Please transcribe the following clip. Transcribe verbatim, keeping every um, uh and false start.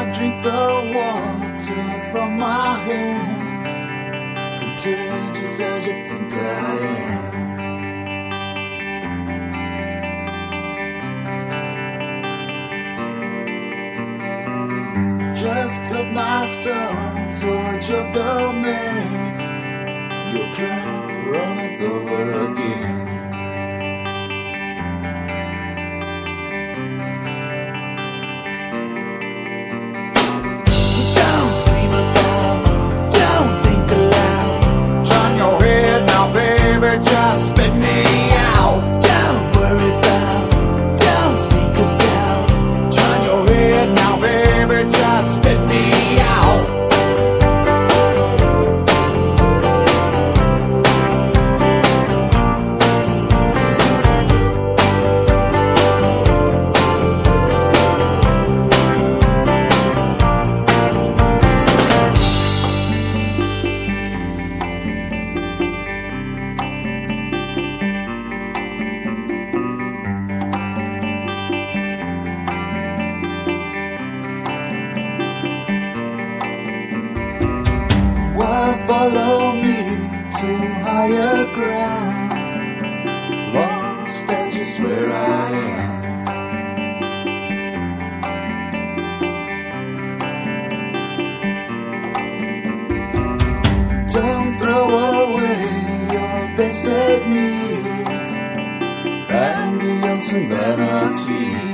drink the water from my hand, contagious as you think I am. Just took my son towards your domain. You can't run it over again. Don't scream aloud, don't think aloud. Turn your head now, baby, just spit me out. Don't worry about, don't speak about. Turn your head now, baby, just spit me out. Why follow me to higher ground? Lost as you swear I am. Don't throw away your basic needs and beyond some vanity.